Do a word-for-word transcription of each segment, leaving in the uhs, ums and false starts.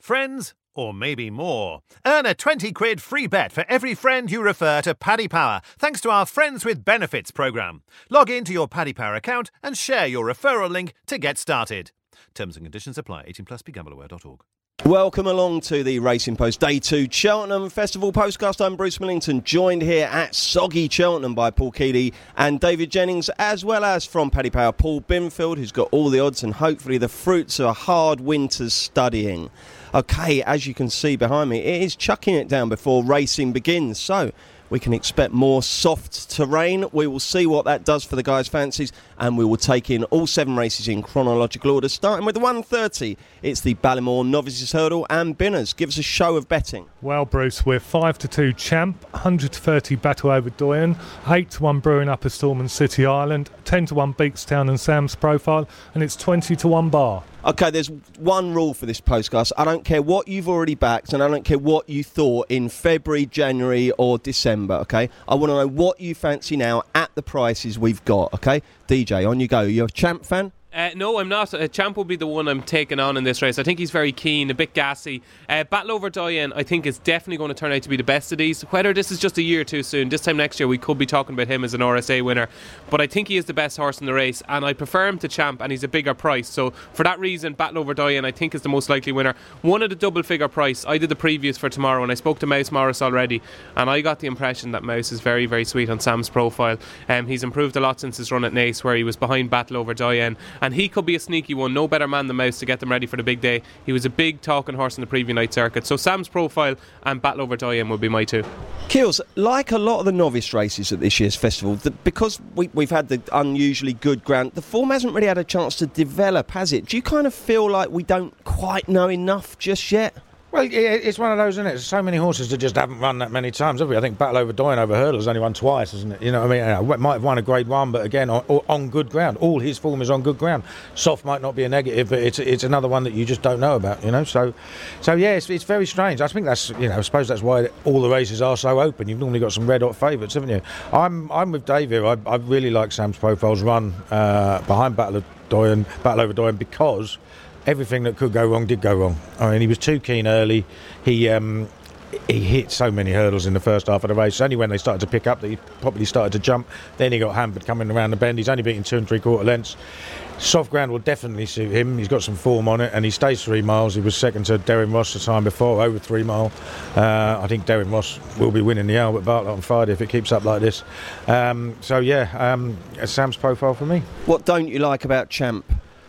Friends, or maybe more. Earn a twenty quid free bet for every friend you refer to Paddy Power, thanks to our Friends with Benefits programme. Log into your Paddy Power account and share your referral link to get started. Terms and conditions apply. eighteen plus, be gamble aware dot org. Welcome along to the Racing Post Day two Cheltenham Festival Postcast. I'm Bruce Millington, joined here at Soggy Cheltenham by Paul Keeley and David Jennings, as well as from Paddy Power, Paul Binfield, who's got all the odds and hopefully the fruits of a hard winter's studying. OK, as you can see behind me, it is chucking it down before racing begins, so we can expect more soft terrain. We will see what that does for the guys' fancies, and we will take in all seven races in chronological order, starting with the one thirty. It's the Ballymore Novices Hurdle and Binners. Give us a show of betting. Well, Bruce, we're five to two Champ, one hundred to thirty Battle Over Doyen, eight to one Brewing Up a Storm and City Island, ten to one Beakstown and Sam's Profile, and it's twenty to one Bar. OK, there's one rule for this postcast. I don't care what you've already backed, and I don't care what you thought in February, January or December, OK? I want to know what you fancy now at the prices we've got, OK? D J, on you go. You're a Champ fan? Uh, no, I'm not. Uh, Champ will be the one I'm taking on in this race. I think he's very keen, a bit gassy. Uh, Battle Over Doyen, I think, is definitely going to turn out to be the best of these. Whether this is just a year too soon, this time next year we could be talking about him as an R S A winner. But I think he is the best horse in the race, and I prefer him to Champ, and he's a bigger price. So for that reason, Battle Over Doyen, I think, is the most likely winner. One at a double figure price. I did the previews for tomorrow, and I spoke to Mouse Morris already, and I got the impression that Mouse is very, very sweet on Sam's Profile. Um, he's improved a lot since his run at Naas, where he was behind Battle Over Doyen, and he could be a sneaky one. No better man than Mouse to get them ready for the big day. He was a big talking horse in the preview night circuit. So Sam's Profile and Battle Over Doyen will be my two. Keels, like a lot of the novice races at this year's festival, the, because we, we've had the unusually good ground, the form hasn't really had a chance to develop, has it? Do you kind of feel like we don't quite know enough just yet? Well, it's one of those, isn't it? There's so many horses that just haven't run that many times, have we? I think Battle Over Doyen over hurdles only won twice, isn't it? You know what I mean? Might have won a grade one, but again, on, on good ground. All his form is on good ground. Soft might not be a negative, but it's it's another one that you just don't know about, you know? So, so yeah, it's, it's very strange. I think that's, you know, I suppose that's why all the races are so open. You've normally got some red-hot favourites, haven't you? I'm I'm with Dave here. I, I really like Sam's Profile's run uh, behind Battle of Doyen, Battle Over Doyen, because everything that could go wrong did go wrong. I mean, he was too keen early. He um, he hit so many hurdles in the first half of the race. Only when they started to pick up that he probably started to jump. Then he got hampered coming around the bend. He's only beaten two and three quarter lengths. Soft ground will definitely suit him. He's got some form on it, and he stays three miles. He was second to Derren Ross the time before, over three mile. Uh, I think Derren Ross will be winning the Albert Bartlett on Friday if it keeps up like this. Um, so yeah, um, Sam's Profile for me. What don't you like about Champ?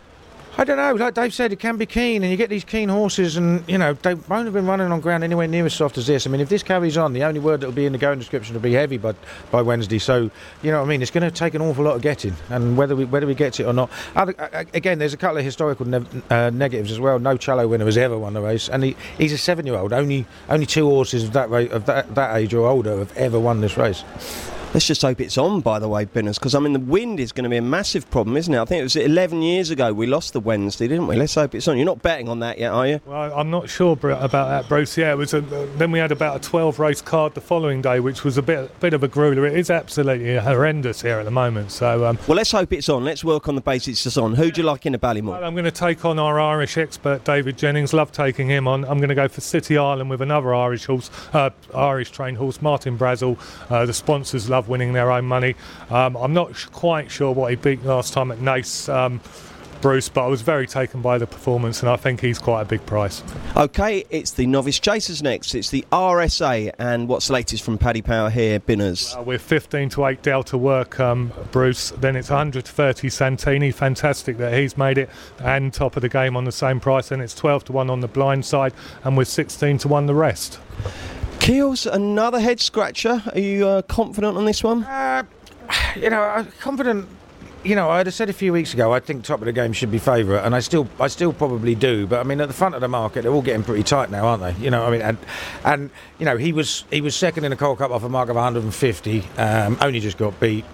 I don't know, like Dave said, it can be keen, and you get these keen horses, and you know they won't have been running on ground anywhere near as soft as this. I mean, if this carries on, the only word that will be in the going description will be heavy by by Wednesday. So you know what I mean, it's going to take an awful lot of getting, and whether we whether we get it or not. Other, again, there's a couple of historical ne- uh, negatives as well. No Challow winner has ever won the race, and he, he's a seven-year-old. Only only two horses of that rate, of that, that age or older have ever won this race. Let's just hope it's on, by the way, Binners, because I mean the wind is going to be a massive problem, isn't it? I think it was eleven years ago we lost the Wednesday, didn't we? Let's hope it's on. You're not betting on that yet, are you? Well, I'm not sure about that, Bruce. Yeah, it was. A, then we had about a twelve race card the following day, which was a bit, bit of a grueler. It is absolutely horrendous here at the moment. So, um, well, let's hope it's on. Let's work on the basis it's on. Who do you like in the Ballymore? Well, I'm going to take on our Irish expert, David Jennings. Love taking him on. I'm going to go for City Island with another Irish horse, uh, Irish trained horse, Martin Brazel. Uh, the sponsors love winning their own money. Um, I'm not sh- quite sure what he beat last time at Naas, um, Bruce, but I was very taken by the performance, and I think he's quite a big price. OK, it's the Novice Chasers next. It's the R S A, and what's the latest from Paddy Power here, Binners? Uh, we're fifteen to eight Delta Work, um, Bruce. Then it's one hundred to thirty Santini. Fantastic that he's made it, and top of the game on the same price. And it's twelve to one on the blind side, and we're sixteen to one the rest. Keels, another head scratcher. Are you uh, confident on this one? Uh, you know, I'm confident. You know, I'd have said a few weeks ago I think top of the game should be favourite, and I still, I still probably do. But I mean, at the front of the market, they're all getting pretty tight now, aren't they? You know, I mean, and and you know, he was he was second in the Coral Cup off a mark of one hundred fifty. Um, only just got beat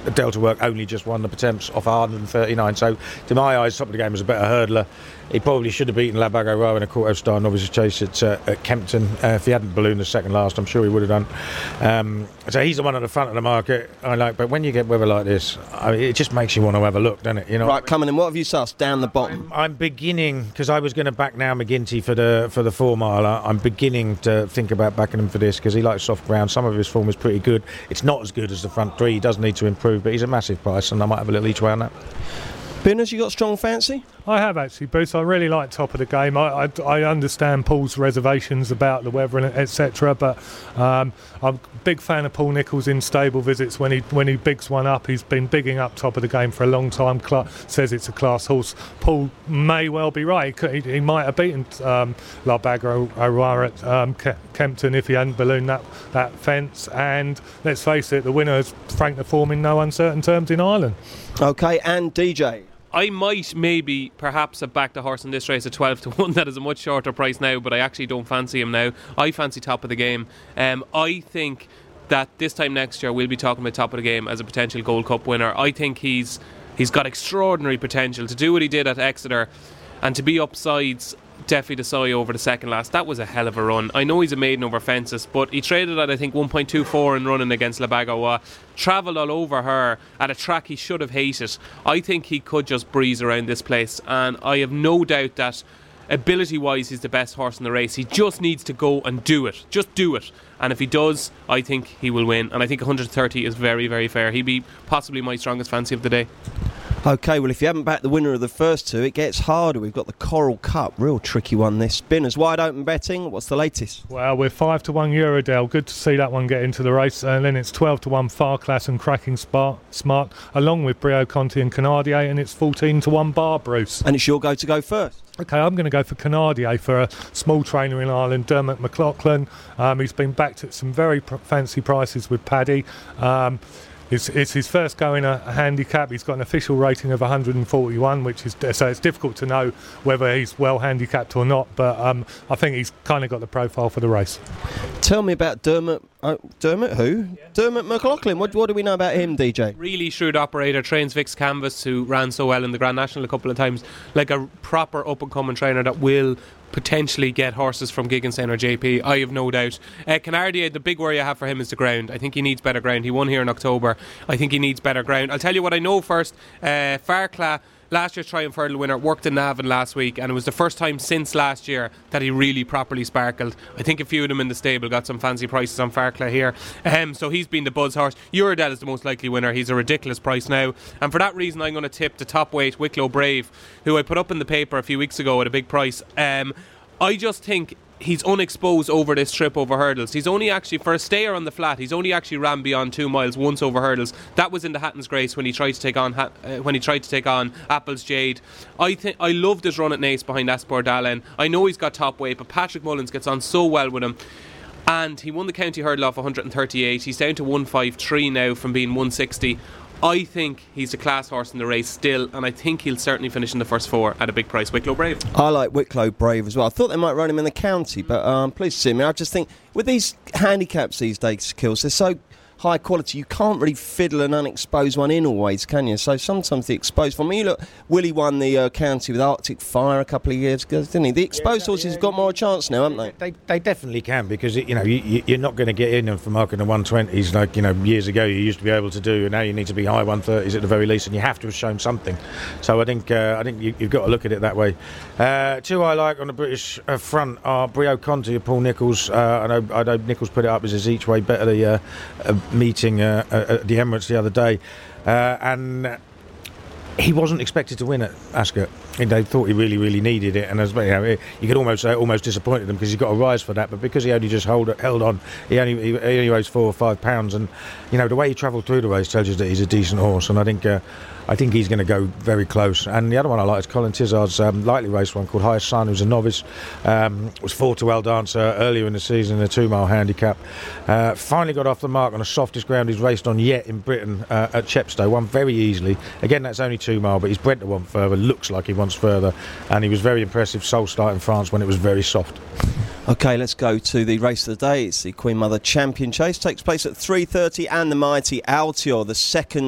Delta Work only just won the Pertemps off one hundred thirty-nine. So, to my eyes, top of the game was a better hurdler. He probably should have beaten La Bagarroa in a quarter-star novice chase at, uh, at Kempton. Uh, if he hadn't ballooned the second last, I'm sure he would have done. Um, so he's the one at the front of the market I like. But when you get weather like this, I mean, it just makes you want to have a look, doesn't it? You know. Right, coming in. What have you sussed down the bottom? I'm, I'm beginning, because I was going to back now McGinty for the for the four miler. I'm beginning to think about backing him for this because he likes soft ground. Some of his form is pretty good. It's not as good as the front three. He does need to improve, but he's a massive price, and I might have a little each way on that. Binners, you got strong fancy? I have actually, Bruce. I really like top of the game. I, I, I understand Paul's reservations about the weather and et cetera. But um, I'm a big fan of Paul Nicholls in stable visits. When he when he bigs one up, he's been bigging up top of the game for a long time. Cla- says it's a class horse. Paul may well be right. He, could, he, he might have beaten um, La Bagarroa at um, Ke- Kempton if he hadn't ballooned that that fence. And let's face it, the winner has franked the form in no uncertain terms in Ireland. Okay, and D J. I might maybe perhaps have backed a horse in this race at twelve to one. That is a much shorter price now, but I actually don't fancy him now. I fancy top of the game. Um, I think that this time next year we'll be talking about top of the game as a potential Gold Cup winner. I think he's he's got extraordinary potential to do what he did at Exeter and to be upsides Defi Desai over the second last. That was a hell of a run. I know he's a maiden over fences, but he traded at I think one point two four in running against La Bagarroa, travelled all over her at a track he should have hated. I think he could just breeze around this place, and I have no doubt that ability wise he's the best horse in the race. He just needs to go and do it. Just do it. And if he does, I think he will win, and I think one hundred thirty is very, very fair. He'd be possibly my strongest fancy of the day. OK, well, if you haven't backed the winner of the first two, it gets harder. We've got the Coral Cup, real tricky one this. Binners, wide open betting, what's the latest? Well, we're five to one Eurodale. Good to see that one get into the race. And then it's twelve to one Farclas and Cracking Smart, Smart along with Brio Conti and Canardier, and it's fourteen to one Bar Bruce. And it's your go to go first. OK, I'm going to go for Canardier for a small trainer in Ireland, Dermot McLaughlin. Um, he's been backed at some very pr- fancy prices with Paddy. Um, It's, it's his first go in a, a handicap. He's got an official rating of one hundred forty-one, which is so it's difficult to know whether he's well handicapped or not. But um, I think he's kind of got the profile for the race. Tell me about Dermot. Uh, Dermot who? Yeah. Dermot McLaughlin. What, what do we know about him, D J? Really shrewd operator. Trains Vix Canvas, who ran so well in the Grand National a couple of times. Like a proper up and coming trainer that will potentially get horses from Gigginson or J P. I have no doubt. Uh, Canardier, the big worry I have for him is the ground. I think he needs better ground. He won here in October. I think he needs better ground. I'll tell you what I know first. Uh, Farclas, last year's Triumph Hurdle winner, worked in Navan last week, and it was the first time since last year that he really properly sparkled. I think a few of them in the stable got some fancy prices on Farclas here. Um, so he's been the buzz horse. Eurodale is the most likely winner. He's a ridiculous price now, and for that reason I'm going to tip the top weight Wicklow Brave, who I put up in the paper a few weeks ago at a big price. Um, I just think he's unexposed over this trip over hurdles. He's only actually, for a stayer on the flat, he's only actually ran beyond two miles once over hurdles. That was in the Hatton's Grace when he tried to take on uh, when he tried to take on Apple's Jade. I think I loved his run at Naas behind Aspor Dallin. I know he's got top weight, but Patrick Mullins gets on so well with him. And he won the county hurdle off one hundred thirty-eight. He's down to one fifty-three now from being one sixty. I think he's a class horse in the race still, and I think he'll certainly finish in the first four at a big price. Wicklow Brave. I like Wicklow Brave as well. I thought they might run him in the county, but um, please see me. I just think with these handicaps these days, Kills, they're so high quality, you can't really fiddle an unexposed one in always, can you? So sometimes the exposed one. I mean, you look, Willie won the uh, county with Arctic Fire a couple of years ago, didn't he? The exposed yeah, horses yeah, have got more chance now, haven't they? They they definitely can, because it, you know you, you're not going to get in them for marking the one twenties like you know years ago you used to be able to do, and now you need to be high one thirties at the very least, and you have to have shown something. So I think uh, I think you, you've got to look at it that way. Uh, two I like on the British uh, front are Brio Conti and Paul Nicholls. Uh, I know I know Nicholls put it up as his each way better the uh, uh, meeting. Uh, at the Emirates the other day, uh, and he wasn't expected to win at Ascot. They thought he really, really needed it, and as you know, you could almost say almost disappointed them because he got a rise for that. But because he only just hold, held on, he only he only weighs four or five pounds, and you know the way he travelled through the race tells you that he's a decent horse. And I think uh, I think he's going to go very close. And the other one I like is Colin Tizard's um, lightly raced one called Highest Sun, who's a novice. Um, was four to well dancer earlier in the season in a two mile handicap. Uh, finally got off the mark on the softest ground he's raced on yet in Britain uh, at Chepstow. Won very easily. Again, that's only two mile, but he's bred to want further. Looks like he wants further. And he was very impressive sole start in France when it was very soft. OK, let's go to the race of the day. It's the Queen Mother Champion Chase. Takes place at three thirty, and the mighty Altior, the second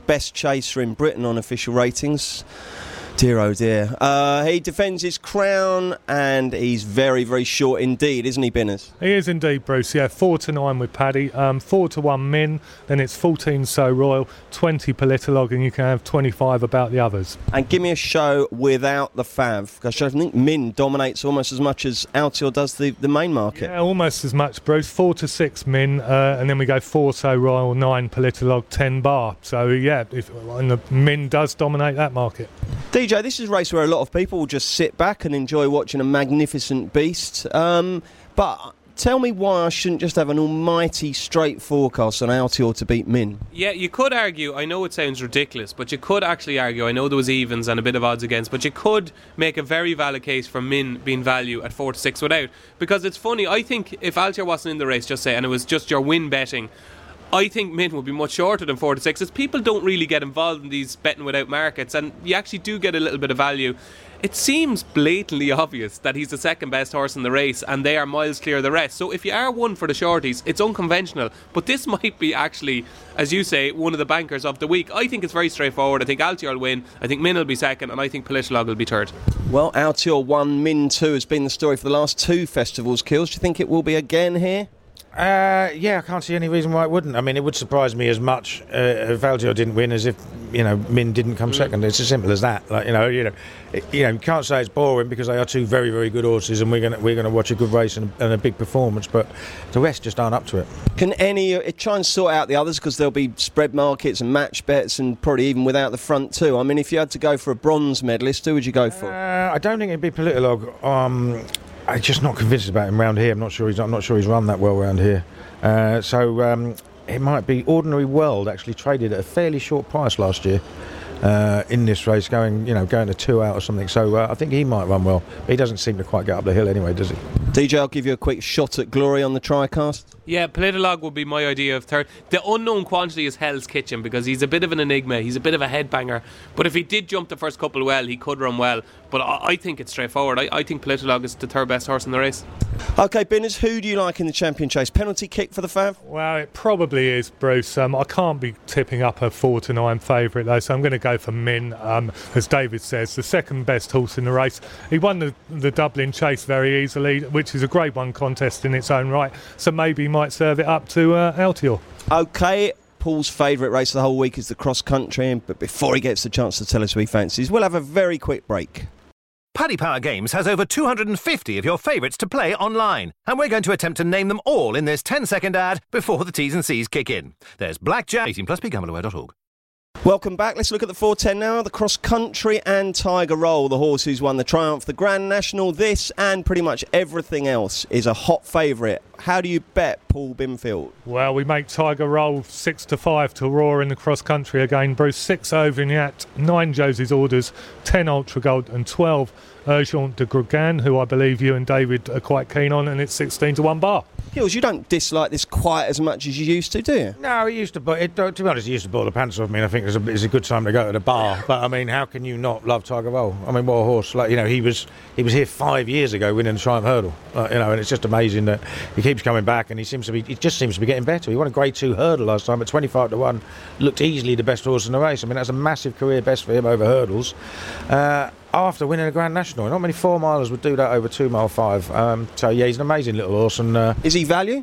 best chaser in Britain on official ratings. Dear oh dear. Uh, he defends his crown and he's very, very short indeed, isn't he, Binners? He is indeed, Bruce. Yeah, four to nine with Paddy, um, four to one Min, then it's fourteen So Royal, twenty Politolog, and you can have twenty-five about the others. And give me a show without the Fav, because I think Min dominates almost as much as Altior does the, the main market. Yeah, almost as much, Bruce. Four to six Min, uh, and then we go four So Royal, nine Politolog, ten Bar. So yeah, if, and the Min does dominate that market. D J, this is a race where a lot of people will just sit back and enjoy watching a magnificent beast. Um, but tell me why I shouldn't just have an almighty straight forecast on Altior to beat Min. Yeah, you could argue, I know it sounds ridiculous, but you could actually argue, I know there was evens and a bit of odds against, but you could make a very valid case for Min being value at four to six without. Because it's funny, I think if Altior wasn't in the race, just say, and it was just your win betting, I think Min would be much shorter than four to six, as people don't really get involved in these betting without markets, and you actually do get a little bit of value. It seems blatantly obvious that he's the second best horse in the race and they are miles clear of the rest. So if you are one for the shorties, it's unconventional, but this might be actually, as you say, one of the bankers of the week. I think it's very straightforward. I think Altior will win, I think Min will be second, and I think Politolog will be third. Well, Altior one, Min two has been the story for the last two festivals, Kills. Do you think it will be again here? Uh, yeah, I can't see any reason why it wouldn't. I mean, it would surprise me as much uh, if Altior didn't win as if, you know, Min didn't come mm. second. It's as simple as that. Like, you know, you know, it, you know, you can't say it's boring because they are two very, very good horses, and we're gonna we're gonna watch a good race and, and a big performance. But the rest just aren't up to it. Can any uh, try and sort out the others, because there'll be spread markets and match bets, and probably even without the front two. I mean, if you had to go for a bronze medalist, who would you go for? Uh, I don't think it'd be Politolog. Um, I'm just not convinced about him round here. I'm not sure he's I'm not sure he's run that well round here. Uh, so um, it might be Ordinary World. Actually traded at a fairly short price last year uh, in this race, going you know going to two out or something. So uh, I think he might run well. But he doesn't seem to quite get up the hill anyway, does he? D J, I'll give you a quick shot at glory on the TriCast. Yeah, Politolog would be my idea of third. The unknown quantity is Hell's Kitchen, because he's a bit of an enigma. He's a bit of a headbanger. But if he did jump the first couple well, he could run well. But I, I think it's straightforward. I, I think Politolog is the third best horse in the race. OK, Binners, who do you like in the champion chase? Penalty kick for the Fav? Well, it probably is, Bruce. Um, I can't be tipping up a four to nine favourite, though, so I'm going to go for Min. Um, as David says, the second best horse in the race. He won the, the Dublin Chase very easily, which is a Grade one contest in its own right, so maybe he might serve it up to uh, Altior. OK, Paul's favourite race of the whole week is the cross country, but before he gets the chance to tell us who he fancies, we'll have a very quick break. Paddy Power Games has over two hundred fifty of your favourites to play online, and we're going to attempt to name them all in this ten second ad before the T's and C's kick in. There's Blackjack, eighteen plus, be gamble aware dot org. Welcome back. Let's look at the four ten now. The Cross Country and Tiger Roll, the horse who's won the Triumph, the Grand National. This and pretty much everything else is a hot favourite. How do you bet, Paul Binfield? Well, we make Tiger Roll six to five to roar in the Cross Country again, Bruce. Six Auvergnat, nine Josie's Orders, ten Ultra Gold, and twelve Urgent de Grugan, who I believe you and David are quite keen on, and it's sixteen to one bar. Hills, you don't dislike this quite as much as you used to, do you? No, he used to, but it, to be honest, he used to bore the pants off me. And I think it's a, it's a good time to go to the bar. But I mean, how can you not love Tiger Roll? I mean, what a horse! Like you know, he was he was here five years ago winning the Triumph Hurdle. Uh, you know, and it's just amazing that he keeps coming back, and he seems to be. He just seems to be getting better. He won a Grade Two Hurdle last time at twenty-five to one. Looked easily the best horse in the race. I mean, that's a massive career best for him over hurdles. Uh, After winning a Grand National, not many four milers would do that over two mile five. Um, so yeah, he's an amazing little horse. And uh, is he value?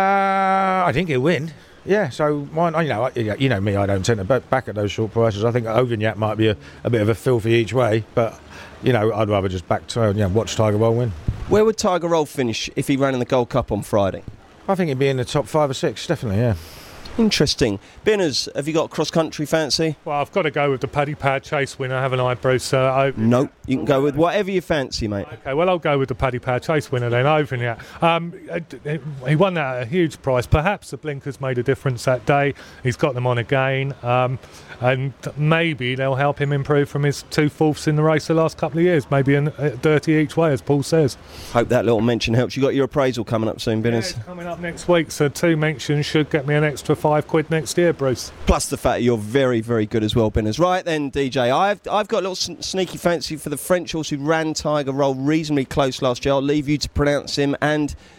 Uh, I think he'll win. Yeah. So why not, you know, you know me, I don't tend to bet back at those short prices. I think Auvergnat might be a, a bit of a filthy each way, but you know, I'd rather just back to you know, watch Tiger Roll win. Where would Tiger Roll finish if he ran in the Gold Cup on Friday? I think he'd be in the top five or six, definitely. Yeah. Interesting. Binners, have you got cross-country fancy? Well, I've got to go with the Paddy Power Chase winner, haven't I, Bruce? Uh, I... No, you can go with whatever you fancy, mate. OK, well, I'll go with the Paddy Power Chase winner then, Auvergnat. Um, he won that at a huge price. Perhaps the blinkers made a difference that day. He's got them on again. Um, and maybe they'll help him improve from his two fourths in the race the last couple of years. Maybe a dirty each way, as Paul says. Hope that little mention helps. You got your appraisal coming up soon, Binners? Yeah, it's coming up next week, so two mentions should get me an extra five quid next year, Bruce. Plus the fact that you're very, very good as well, Binners. Right then, D J, I've, I've got a little sn- sneaky fancy for the French horse who ran Tiger Roll reasonably close last year. I'll leave you to pronounce him, and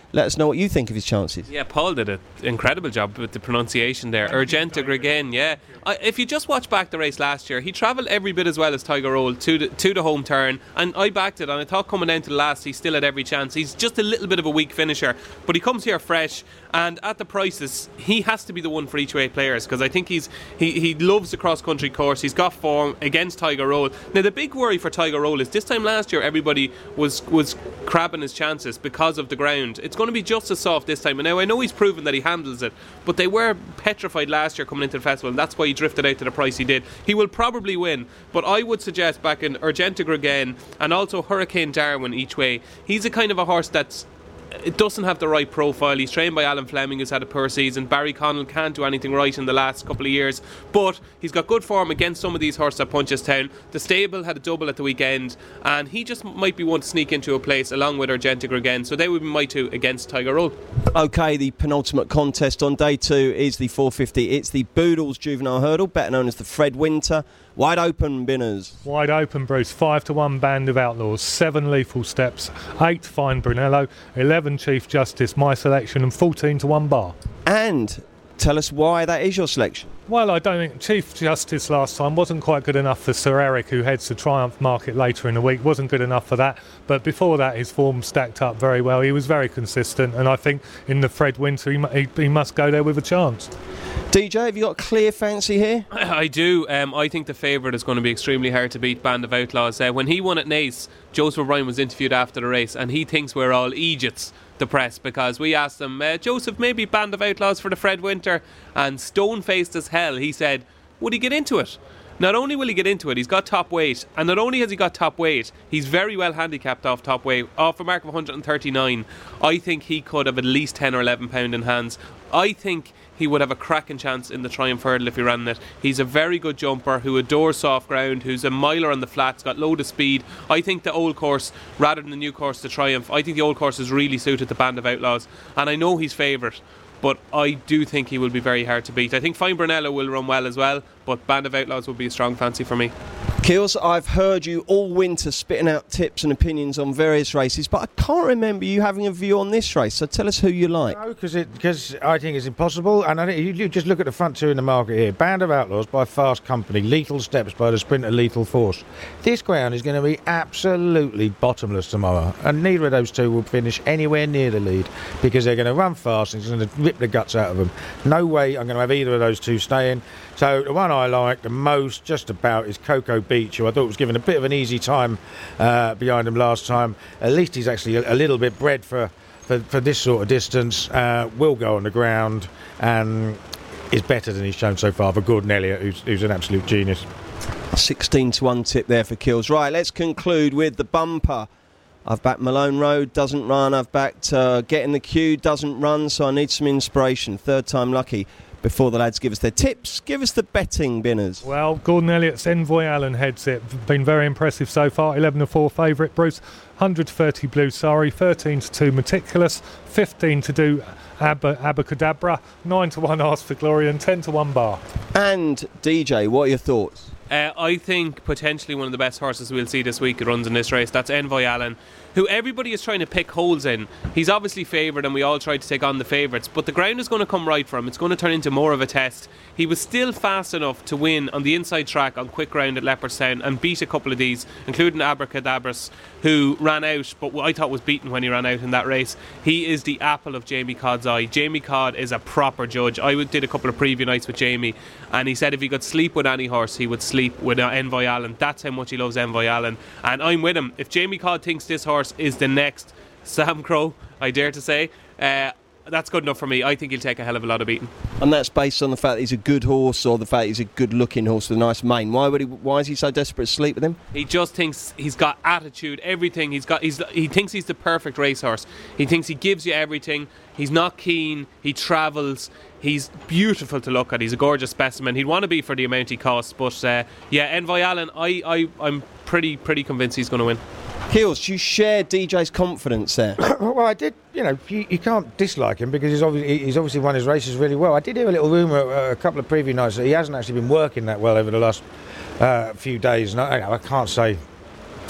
let us know what you think of his chances. Yeah, Paul did an incredible job with the pronunciation there. Urgenta Gregain, yeah. I, if you just watch back the race last year, he travelled every bit as well as Tiger Roll to the, to the home turn, and I backed it, and I thought coming down to the last he still had every chance. He's just a little bit of a weak finisher, but he comes here fresh, and at the prices he has to be the one for each way players, because I think he's he, he loves the cross country course. He's got form against Tiger Roll. Now the big worry for Tiger Roll is this time last year everybody was was crabbing his chances because of the ground. It's going to be just as soft this time, and now I know he's proven that he handles it, but they were petrified last year coming into the festival, and that's why he drifted out to the price he did. He will probably win, but I would suggest back in Urgenta Gregain and also Hurricane Darwin each way. He's a kind of a horse that's it doesn't have the right profile. He's trained by Alan Fleming, who's had a poor season. Barry Connell can't do anything right in the last couple of years, but he's got good form against some of these horses at Punchestown. The stable had a double at the weekend, and he just might be one to sneak into a place along with Urgenta Gregain, so they would be my two against Tiger Roll. OK, the penultimate contest on day two is the four fifty. It's the Boodles Juvenile Hurdle, better known as the Fred Winter. Wide open, Binners. Wide open, Bruce. Five to one Band of Outlaws, seven Lethal Steps, eight Fine Brunello, eleven Chief Justice, my selection, and fourteen to one Bar. And tell us why that is your selection. Well, I don't think Chief Justice last time wasn't quite good enough for Sir Eric, who heads the Triumph Market later in the week. Wasn't good enough for that. But before that, his form stacked up very well. He was very consistent, and I think in the Fred Winter, he, he, he must go there with a chance. D J, have you got a clear fancy here? I do. Um, I think the favourite is going to be extremely hard to beat, Band of Outlaws. Uh, when he won at Naas, Joseph O'Brien was interviewed after the race, and he thinks we're all Egypts, the press, because we asked him, uh, Joseph, maybe Band of Outlaws for the Fred Winter, and stone-faced as hell, he said, would he get into it? Not only will he get into it, he's got top weight, and not only has he got top weight, he's very well handicapped off top weight, off a mark of one hundred thirty-nine. I think he could have at least ten or eleven pound in hands. I think he would have a cracking chance in the Triumph Hurdle if he ran it. He's a very good jumper who adores soft ground, who's a miler on the flats, got load of speed. I think the old course, rather than the new course, the Triumph, I think the old course is really suited the Band of Outlaws, and I know he's favourite, but I do think he will be very hard to beat. I think Fine Brunello will run well as well, but Band of Outlaws will be a strong fancy for me. Keels, I've heard you all winter spitting out tips and opinions on various races, but I can't remember you having a view on this race, so tell us who you like. No, because because I think it's impossible, and I think you, you just look at the front two in the market here. Band of Outlaws by Fast Company, Lethal Steps by the Sprinter Lethal Force. This ground is going to be absolutely bottomless tomorrow, and neither of those two will finish anywhere near the lead, because they're going to run fast and it's going to rip the guts out of them. No way I'm going to have either of those two staying. So the one I like the most just about is Cocoa Beach, who I thought was given a bit of an easy time uh, behind him last time. At least he's actually a, a little bit bred for, for, for this sort of distance. Uh, will go on the ground and is better than he's shown so far for Gordon Elliott, who's, who's an absolute genius. sixteen to one tip there for Kills. Right, let's conclude with the bumper. I've backed Malone Road, doesn't run. I've backed uh, Get in the Queue, doesn't run, so I need some inspiration. Third time lucky. Before the lads give us their tips, give us the betting, Binners. Well, Gordon Elliott's Envoy Allen heads it. Been very impressive so far. eleven to four favourite, Bruce. one hundred thirty Blue Sorry, thirteen to two Meticulous, fifteen to do Abba, Abacadabra, nine to one Ask for Glory, and ten to one Bar. And D J, what are your thoughts? Uh, I think potentially one of the best horses we'll see this week that runs in this race. That's Envoy Allen, who everybody is trying to pick holes in. He's obviously favoured, and we all try to take on the favourites, but the ground is going to come right for him. It's going to turn into more of a test. He was still fast enough to win on the inside track on quick ground at Leopardstown and beat a couple of these, including Abracadabras, who ran out, but I thought was beaten when he ran out in that race. He is the apple of Jamie Codd's eye. Jamie Codd is a proper judge. I did a couple of preview nights with Jamie, and he said if he could sleep with any horse, he would sleep with Envoy Allen. That's how much he loves Envoy Allen, and I'm with him. If Jamie Codd thinks this horse is the next Sam Crow, I dare to say, uh, that's good enough for me. I think he'll take a hell of a lot of beating. And that's based on the fact that he's a good horse, or the fact he's a good looking horse with a nice mane. Why would he? Why is he so desperate to sleep with him? He just thinks he's got attitude, everything. He's got. He's. He thinks he's the perfect racehorse. He thinks he gives you everything. He's not keen. He travels. He's beautiful to look at. He's a gorgeous specimen. He'd want to be for the amount he costs. But uh, yeah, Envoy Allen, I, I, I'm pretty, pretty convinced he's going to win. Keels, do you share D J's confidence there? Well, I did. You know, you, you can't dislike him because he's obviously he's obviously won his races really well. I did hear a little rumour uh, a couple of preview nights that he hasn't actually been working that well over the last uh, few days. And I, I can't say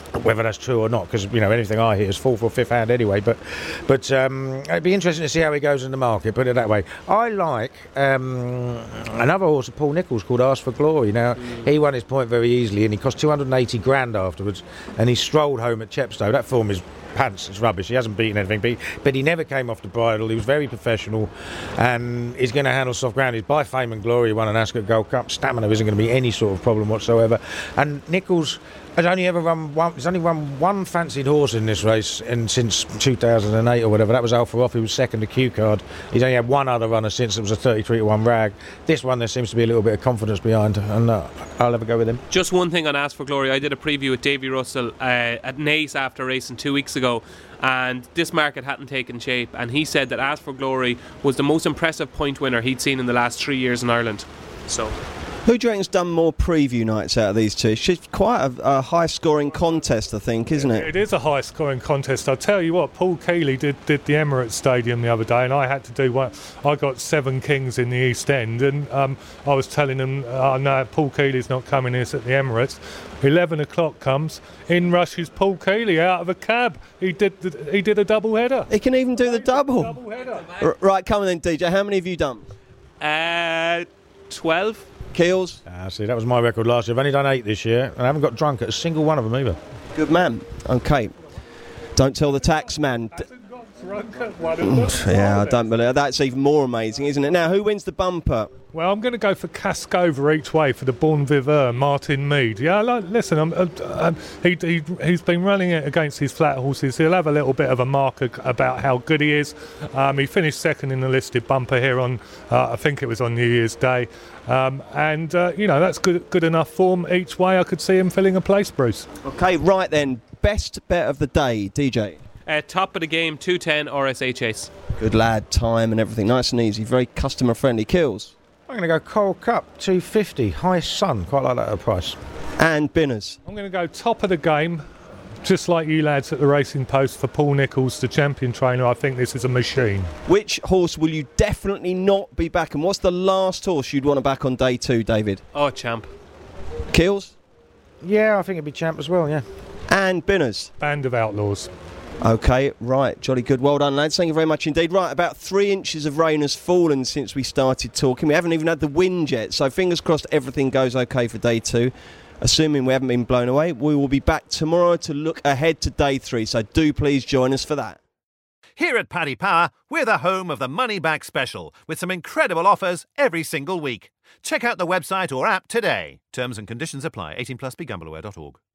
Whether that's true or not, because you know anything I hear is fourth or fifth hand anyway. But, but um, it'd be interesting to see how he goes in the market. Put it that way. I like um, another horse of Paul Nicholls called Ask for Glory. Now mm. he won his point very easily, and he cost two hundred eighty grand afterwards. And he strolled home at Chepstow. That form is pants. It's rubbish. He hasn't beaten anything, but he, but he never came off the bridle. He was very professional, and he's going to handle soft ground. He's by fame and glory. He won an Ascot Gold Cup. Stamina isn't going to be any sort of problem whatsoever. And Nicholls has only ever run one. He's only run one fancied horse in this race, and since two thousand eight or whatever. That was Alpha Off. He was second to Q Card. He's only had one other runner since. It was a thirty-three to one rag. This one there seems to be a little bit of confidence behind, and uh, I'll have a go with him. Just one thing on Ask for Glory. I did a preview with Davy Russell uh, at Naas after racing two weeks ago, and this market hadn't taken shape, and he said that Ask for Glory was the most impressive point winner he'd seen in the last three years in Ireland. So. Who do you reckon's done more preview nights out of these two? It's quite a, a high-scoring contest, I think, isn't it? It is a high-scoring contest. I'll tell you what, Paul Keeley did, did the Emirates Stadium the other day, and I had to do one. I got Seven Kings in the East End, and um, I was telling them, oh no, Paul Keeley's not coming in, it's at the Emirates. eleven o'clock comes, in rushes Paul Keeley out of a cab. He did the, he did a double header. He can even do the double. double header. R- right, come on then, D J. How many have you done? Uh, twelve. Keels? Ah, see, that was my record last year. I've only done eight this year, and I haven't got drunk at a single one of them either. Good man. Okay. Don't tell the tax man. Yeah, I don't believe that's even more amazing, isn't it? Now, who wins the bumper? Well, I'm going to go for Cascover each way for the Bon Viveur, Martin Mead. Yeah, like, listen, I'm, uh, um, he, he, he's been running it against his flat horses. He'll have a little bit of a marker about how good he is. Um, he finished second in the listed bumper here on, uh, I think it was on New Year's Day. Um, and, uh, you know, that's good, good enough form each way. I could see him filling a place, Bruce. Okay, right then. Best bet of the day, D J. Uh, top of the game, two ten R S H Ace. Good lad, time and everything. Nice and easy. Very customer friendly. Kills. I'm going to go Coral Cup, two fifty. High Sun, quite like that at a price. And Binners. I'm going to go top of the game, just like you lads at the Racing Post, for Paul Nicholls, the champion trainer. I think this is a machine. Which horse will you definitely not be backing? What's the last horse you'd want to back on day two, David? Oh, Champ. Kills? Yeah, I think it'd be Champ as well, yeah. And Binners. Band of Outlaws. Okay, right, jolly good. Well done, lads. Thank you very much indeed. Right, about three inches of rain has fallen since we started talking. We haven't even had the wind yet, so fingers crossed everything goes okay for day two. Assuming we haven't been blown away, we will be back tomorrow to look ahead to day three, so do please join us for that. Here at Paddy Power, we're the home of the Money Back Special, with some incredible offers every single week. Check out the website or app today. Terms and conditions apply. eighteen plus, be gamble aware dot org.